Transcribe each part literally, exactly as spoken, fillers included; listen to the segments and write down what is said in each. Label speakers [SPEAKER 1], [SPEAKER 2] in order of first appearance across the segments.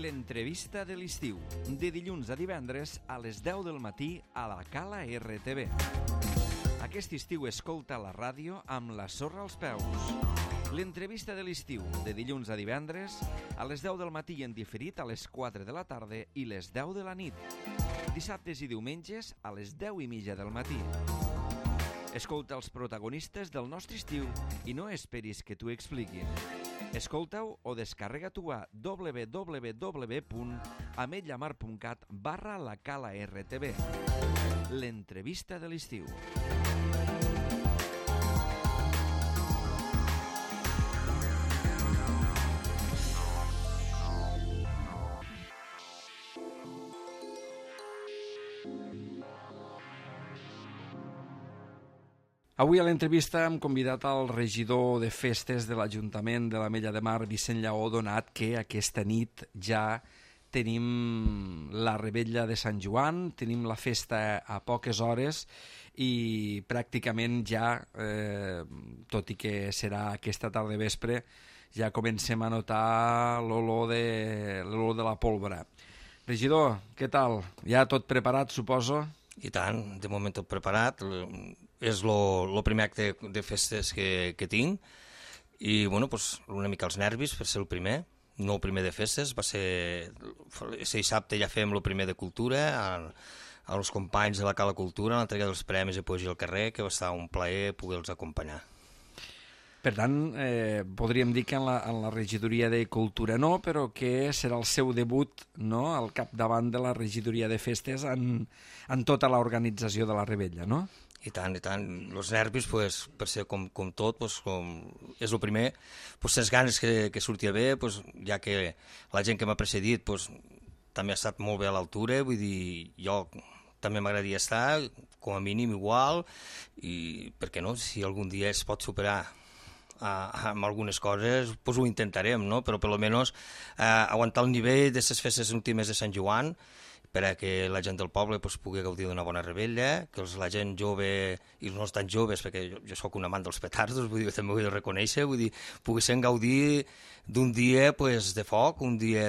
[SPEAKER 1] L'entrevista de l'estiu, de dilluns a divendres a les deu del matí a la Cala R T V. Aquest estiu escolta la ràdio amb la sorra als peus. L'entrevista de l'estiu, de dilluns a divendres a les deu del matí i en diferit a les quatre de la tarda i les deu de la nit. Dissabtes i diumenges a les deu i mitja del matí. Escolta els protagonistes del nostre estiu i no esperis que t'ho expliquin. Escolta-ho o descarrega-t'ho a w w w punt ametlllamar punt cat barra la Cala R T V. L'entrevista de l'estiu. Avui a l'entrevista hem convidat al regidor de festes de l'Ajuntament de l'Ametlla de Mar, Vicent Lleó, donat que aquesta nit ja tenim la revetlla de Sant Joan, tenim la festa a poques hores i pràcticament ja, eh, tot i que serà aquesta tarda vespre, ja comencem a notar l'olor de, l'olor de la pólvora. Regidor, què tal? Ja tot preparat, suposo?
[SPEAKER 2] I tant, de moment tot preparat. És el primer acte de festes que, que tinc i bueno, pues, una mica els nervis per ser el primer, no el primer de festes, va ser, ser dissabte ja fem el primer de cultura, a, als companys de la Cala Cultura, a l'entrega dels premis de Poesia al carrer, que va estar un plaer poder-los acompanyar.
[SPEAKER 1] Per tant, eh, podríem dir que en la, en la regidoria de Cultura no, però que serà el seu debut, no?, al capdavant de la regidoria de festes en, en tota l'organització de la revetlla, no?
[SPEAKER 2] I tant, i tant. Els nervis, pues, per ser com, com tot, pues, com és el primer, pues, les ganes que, que sortia bé, pues, ja que la gent que m'ha precedit pues, també ha estat molt bé a l'altura, vull dir, jo també m'agradaria estar, com a mínim igual, i per què no, si algun dia es pot superar a, amb algunes coses, pues ho intentarem, no? Però per almenys eh, aguantar el nivell de les festes últimes de Sant Joan per a que la gent del poble pues, pugui gaudir d'una bona revetlla, que els, la gent jove i els no tan joves, perquè jo, jo sóc un amant dels petardos, vull dir, també ho he de reconèixer, vull dir, poguessin gaudir d'un dia pues, de foc, un dia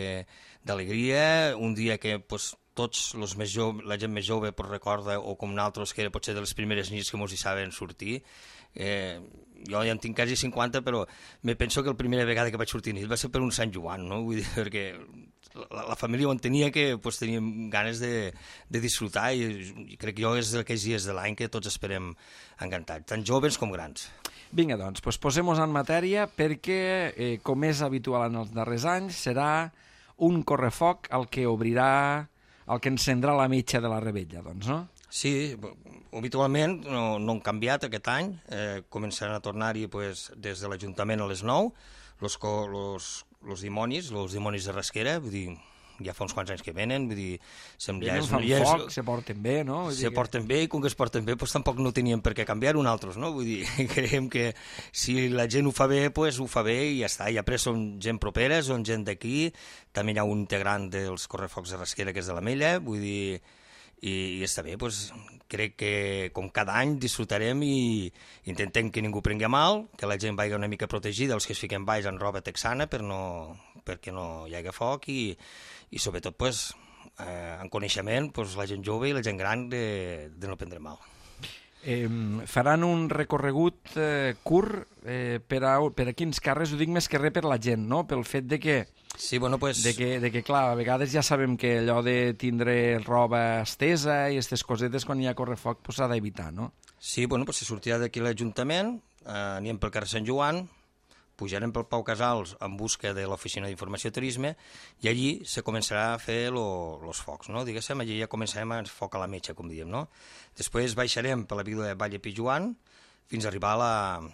[SPEAKER 2] d'alegria, un dia que pues, tots els més joves, la gent més jove pues, recorda, o com nosaltres, que era potser de les primeres nits que mos hi saben sortir. Eh, jo ja en tinc quasi cinquanta, però me penso que la primera vegada que vaig sortir nit va ser per un Sant Joan, no? Vull dir, perquè la, la família ho entenia que pues, teníem ganes de, de disfrutar i, i crec que jo és d'aquells dies de l'any que tots esperem encantats, tant joves com grans.
[SPEAKER 1] Vinga, doncs, pues posem-nos en matèria perquè, eh, com és habitual en els darrers anys, serà un correfoc el que obrirà, el que encendrà la metxa de la revetlla, doncs, no?
[SPEAKER 2] Sí, habitualment no, no han canviat aquest any, eh, començaran a tornar-hi pues, des de l'Ajuntament a les nou, los, los, los dimonis, els dimonis de Rasquera, vull dir, ja fa uns quants anys que venen, vull dir...
[SPEAKER 1] Venen, ja és, fan ja és, foc, se porten bé, no? Vull
[SPEAKER 2] se
[SPEAKER 1] dir
[SPEAKER 2] porten
[SPEAKER 1] que...
[SPEAKER 2] bé i com que es porten bé pues, tampoc no teníem per què canviar-ho nosaltres, no? Vull dir, creiem que si la gent ho fa bé, pues, ho fa bé i ja està. I après són gent propera, són gent d'aquí, també hi ha un integrant dels correfocs de Rasquera que és de l'Ametlla, vull dir... I, i està bé, doncs, crec que com cada any disfrutarem i intentem que ningú prengui mal, que la gent vagi una mica protegida, els que es fiquen baix en roba texana per no, perquè no hi hagi foc i, i sobretot pues, eh, en coneixement pues, la gent jove i la gent gran de, de no prendre mal.
[SPEAKER 1] Eh, faran un recorregut eh, curt eh, per, a, per a quins carrers, ho dic més que res per la gent, no? Pel fet de que
[SPEAKER 2] Sí, bueno, pues...
[SPEAKER 1] de, que, de que, clar, a vegades ja sabem que allò de tindre roba estesa i aquestes cosetes quan hi ha correfoc pues, s'ha d'evitar, no?
[SPEAKER 2] Sí, bueno, pues, si sortirà d'aquí l'Ajuntament, eh, anirem pel carrer Sant Joan, pujarem pel Pau Casals en busca de l'Oficina d'Informació i Turisme i allí se començarà a fer els focs, no? Diguéssim, allí ja començarem a foc a la metxa, com diem, no? Després baixarem per la vila de Valle Pijuan fins a arribar a la,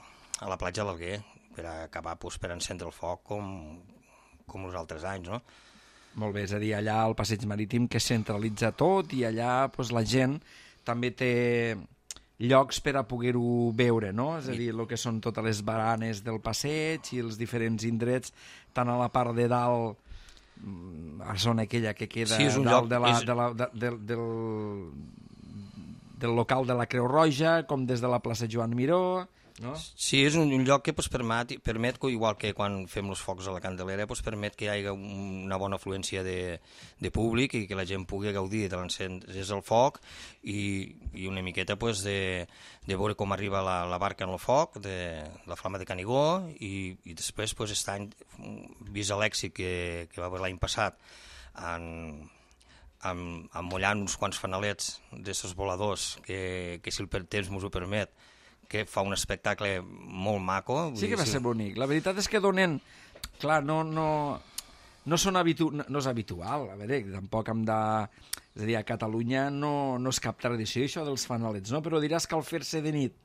[SPEAKER 2] a la platja de l'Alguer per acabar pues, per encendre el foc com... com els altres anys, no?
[SPEAKER 1] Molt bé, és a dir, allà al passeig marítim que centralitza tot i allà pues, la gent també té llocs per a poder-ho veure, no? És a dir, el que són totes les baranes del passeig i els diferents indrets, tant a la part de dalt, a la zona aquella que queda
[SPEAKER 2] sí,
[SPEAKER 1] dalt
[SPEAKER 2] lloc,
[SPEAKER 1] de la,
[SPEAKER 2] és...
[SPEAKER 1] de la, de, de, del, del local de la Creu Roja, com des de la plaça Joan Miró, no?
[SPEAKER 2] Sí, és un, un lloc que pues, permet, permet, igual que quan fem els focs a la Candelera, pues, permet que hi hagi una bona afluència de, de públic i que la gent pugui gaudir de l'encès del foc i, i una miqueta pues, de, de veure com arriba la, la barca en el foc, de la flama de Canigó, i, i després pues, aquest any, vist l'èxit que, que va haver l'any passat en, en, en mullant uns quants fanalets d'aquests voladors, que, que si el temps ens ho permet, que fa un espectacle molt maco.
[SPEAKER 1] Sí que va ser bonic. La veritat és que donen... Clar, no, no, no, són habitu... no és habitual. A veure, tampoc hem de... És a dir, a Catalunya no, no és cap tradició, això dels fanalets, no? Però diràs que al fer-se de nit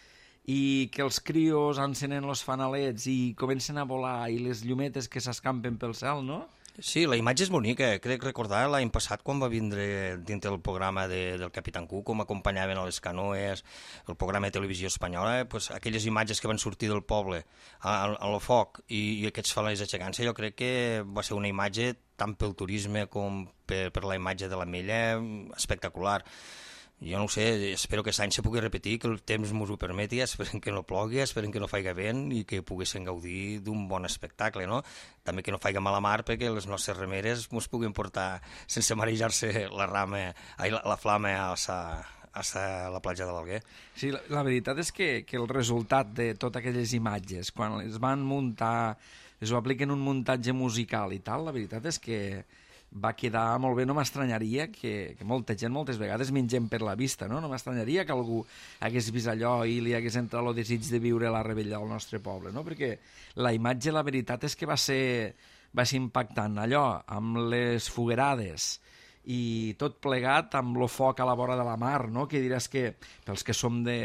[SPEAKER 1] i que els crios encenen els fanalets i comencen a volar i les llumetes que s'escampen pel cel, no?
[SPEAKER 2] Sí, la imatge és bonica. Crec recordar l'any passat quan va vindre dintre del programa de, del Capitán Cook, com acompanyaven a les canoes, el programa de televisió espanyola, pues, aquelles imatges que van sortir del poble al foc i, i aquests fanalets aixecant-se, jo crec que va ser una imatge tant pel turisme com per, per la imatge de l'Ametlla espectacular. Jo no ho sé, espero que aquest any se pugui repetir, que el temps ens ho permeti, esperem que no plogui, esperem que no faiga vent i que poguessin gaudir d'un bon espectacle, no? També que no faiga mala mar perquè les nostres remeres ens puguin portar sense marejar-se la rama, ai, la, la flama a sa, a sa, la platja de l'Alguer.
[SPEAKER 1] Sí, la, la veritat és que, que el resultat de totes aquelles imatges, quan les van muntar, es ho apliquen un muntatge musical i tal, la veritat és que va quedar molt bé. No m'estranyaria que, que molta gent moltes vegades mengem per la vista, no? No m'estranyaria que algú hagués vist allò i li hagués entrat el desig de viure la rebella al nostre poble, no? Perquè la imatge, la veritat és que va ser, va ser impactant. Allò, amb les foguerades i tot plegat amb lo foc a la vora de la mar, no? Que diràs que pels que som de,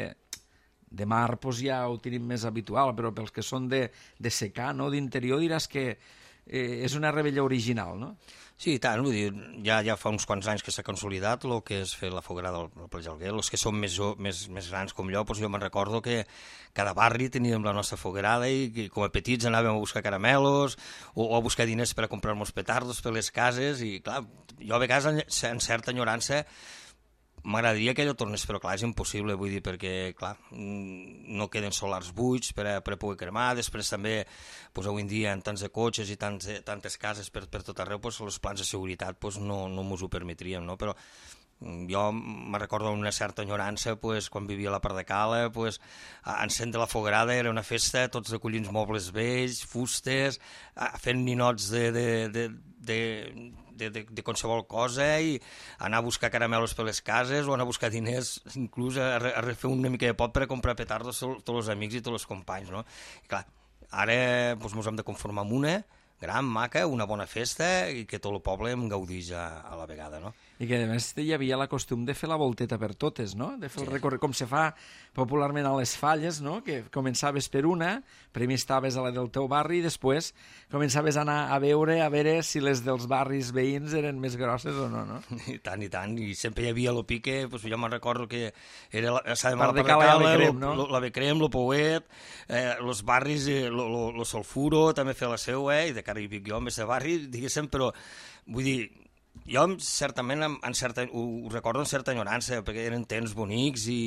[SPEAKER 1] de mar doncs ja ho tenim més habitual, però pels que són de, de secà, no? D'interior, diràs que eh, és una rebella original, no?
[SPEAKER 2] Sí, i tant, vull dir, ja, ja fa uns quants anys que s'ha consolidat el que és fer la foguerada al Platja d'Alguer. Els que són més, més, més grans com jo, doncs jo me'n recordo que cada barri teníem la nostra foguerada i, i com a petits anàvem a buscar caramelos o, o a buscar diners per a comprar-nos petardos per les cases i, clar, jo a vegades en, en certa enyorança m'agradaria que allò tornés, però clar, és impossible, vull dir, perquè, clar, no queden solars buits per a, per a poder cremar, després també, doncs, avui en dia, en tants de cotxes i tants, tantes cases per, per tot arreu, doncs, els plans de seguretat doncs, no, no mos ho permetríem, no? Però jo me recordo una certa enyorança, pues, quan vivia a la part de Cala, pues, encendre la foguerada era una festa, tots recollint mobles vells, fustes, fent ninots de, de, de, de, de, de, de qualsevol cosa i anar a buscar caramelos per les cases o anar a buscar diners, inclús a, a fer una mica de pot per a comprar petardos a tots els amics i tots els companys, no? I clar, ara doncs, ens hem de conformar amb una gran, maca, una bona festa i que tot el poble en gaudís a, a la vegada, no?
[SPEAKER 1] I que, a més, hi havia la costum de fer la volteta per totes, no? De fer el recorregut, com se fa popularment a les falles, no? Que començaves per una, primer estaves a la del teu barri i després començaves a anar a veure a veure si les dels barris veïns eren més grosses o no, no?
[SPEAKER 2] I tant, i tant. I sempre hi havia el pique, doncs jo me'n recordo que era la, la,
[SPEAKER 1] Part de Cala i Becrem, no?
[SPEAKER 2] La Becrem, el Pouet, eh, els barris, el Solfuro també feia la seva, eh, i de cara hi vic jo, més de barri, diguéssim, però vull dir, jo certament en certa, ho, ho recordo en certa enyorança, perquè eren temps bonics i,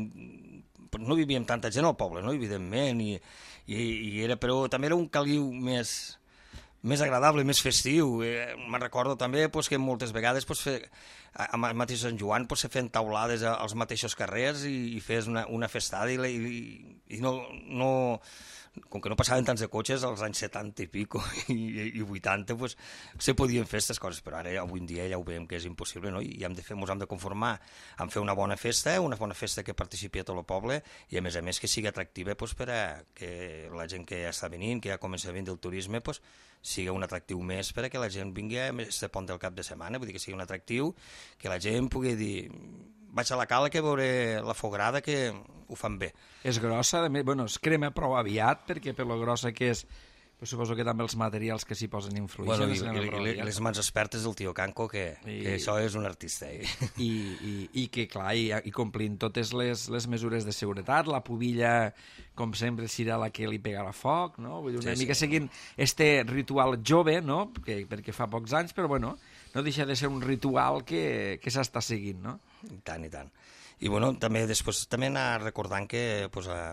[SPEAKER 2] i no vivíem tanta gent al poble, no? Evidentment, i, i, i era, però també era un caliu més, més agradable, més festiu. Eh, me'n recordo també pues, que moltes vegades pues, fer, a mateix Sant Joan pues, se feien taulades als mateixos carrers i, i fes una, una festada i, i, i no... no com que no passaven tants de cotxes als anys setanta i pico i, i vuitanta, pues, se podien fer aquestes coses, però ara avui en dia ja ho veiem que és impossible, no? I hem de fer, ens hem de conformar en fer una bona festa, una bona festa que participi a tot el poble i a més a més que sigui atractiva pues, per a que la gent que ja està venint, que ja comença a venir del turisme, pues, sigui un atractiu més per a que la gent vingui a este pont del cap de setmana, vull dir que sigui un atractiu, que la gent pugui dir vaig a la Cala que veure la foguerada que ho fan bé.
[SPEAKER 1] És grossa, a més, bueno, es crema prou aviat perquè per lo grossa que és, però suposo que també els materials que s'hi posen influeixen.
[SPEAKER 2] Bueno, i, i, i les mans expertes del tio Canco, que, I, que això és un artista. Eh?
[SPEAKER 1] I, i, I que, clar, i, i complint totes les, les mesures de seguretat, la pubilla, com sempre, serà la que li pegarà foc, no? Vull dir, una sí, mica sí. Seguint este ritual jove, no? Perquè, perquè fa pocs anys, però bueno, no deixa de ser un ritual que, que s'està seguint, no?
[SPEAKER 2] I tant, i tant. I bueno, també després també anar recordant que pues, a,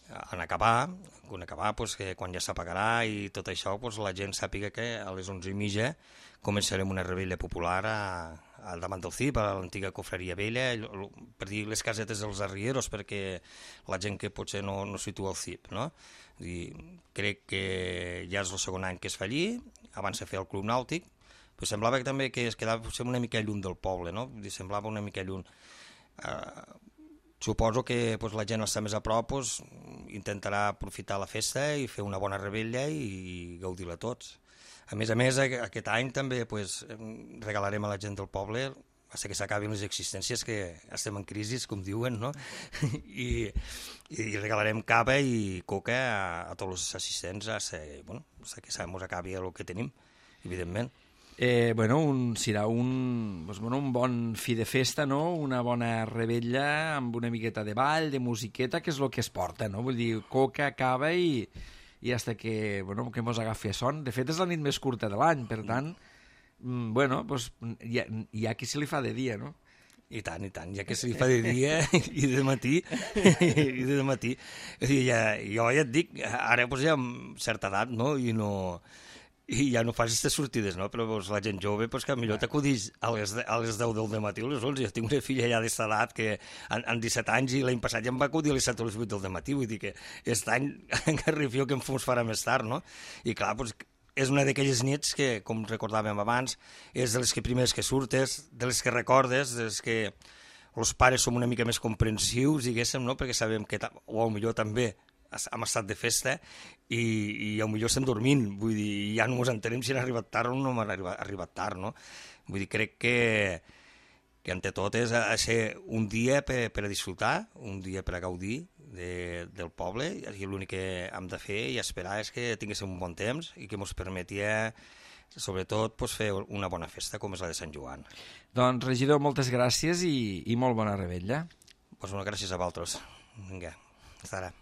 [SPEAKER 2] en acabar, en acabar pues, que quan ja s'apagarà i tot això, pues, la gent sàpiga que a les onze i mitja començarem una revetlla popular a, a davant del C I P, a l'antiga cofreria vella, per dir les casetes dels arrieros, perquè la gent que potser no, no situa el C I P, no? I crec que ja és el segon any que es fa allí, abans se feia el Club Nàutic, però semblava que també que es quedava potser una mica lluny del poble, no? Semblava una mica lluny. Uh, suposo que pues, la gent està més a prop, pues, intentarà aprofitar la festa i fer una bona revetlla i gaudir-la tots. A més a més, aquest any també pues, regalarem a la gent del poble, fins que s'acabin les existències, que estem en crisi, com diuen, no? I, i regalarem cava i coca a, a tots els assistents fins bueno, que ens acabi el que tenim, evidentment.
[SPEAKER 1] Eh, bueno, un, serà un, doncs, bueno, un bon fi de festa, no? Una bona revetlla amb una miqueta de ball, de musiqueta, que és el que es porta, no? Vull dir, coca, cava i, i hasta que, bueno, que mos agafi son. De fet, és la nit més curta de l'any, per tant, mm, bueno, doncs, hi, ha, hi ha qui se li fa de dia, no?
[SPEAKER 2] I tant, i tant, ja que se li fa de dia i de matí, i de matí. És dir, ja, jo ja et dic, ara doncs, ja amb certa edat, no?, i no... i ja no fas aquestes sortides, no? Però pues, la gent jove, pues, que millor t'acudís a les, a les deu del matí o a les onze. Jo tinc una filla ja d'esta edat que en, en disset anys i l'any passat ja em va acudir a les set o les vuit del matí, vull dir que aquest any encarrifió que em fos farà més tard, no? I clar, pues, és una d'aquelles nits que, com recordàvem abans, és de les que primeres que surtes, de les que recordes, de les que els pares som una mica més comprensius, diguéssim, no? Perquè sabem que, o millor també, hem estat de festa i, i potser estem dormint, vull dir, ja no ens entenem si han arribat tard o no han arribat, arribat tard, no? Vull dir, crec que, que ante tot és a, a ser un dia per, per a disfrutar, un dia per a gaudir de, del poble, i l'únic que hem de fer i esperar és que tinguéssim un bon temps i que ens permetia, sobretot, pues, fer una bona festa com és la de Sant Joan.
[SPEAKER 1] Doncs, regidor, moltes gràcies i, i molt bona revetlla.
[SPEAKER 2] Pues, una gràcies a vosaltres. Vinga, fins ara.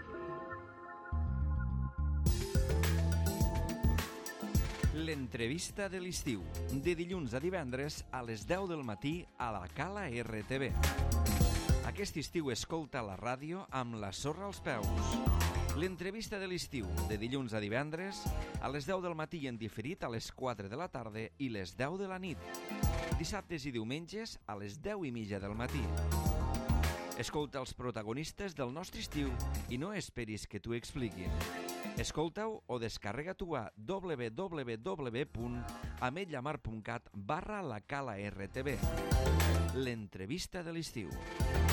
[SPEAKER 1] L'entrevista de l'estiu, de dilluns a divendres a les deu del matí a la Cala R T V. Aquest estiu escolta la ràdio amb la sorra als peus. L'entrevista de l'estiu, de dilluns a divendres a les deu del matí i en diferit a les quatre de la tarda i les deu de la nit. Dissabtes i diumenges a les deu i mitja del matí. Escolta els protagonistes del nostre estiu i no esperis que t'ho expliquin. Escolta-ho o descarrega-t'ho a w w w punt ametlllamar punt cat barra la Cala R T V. L'entrevista de l'estiu.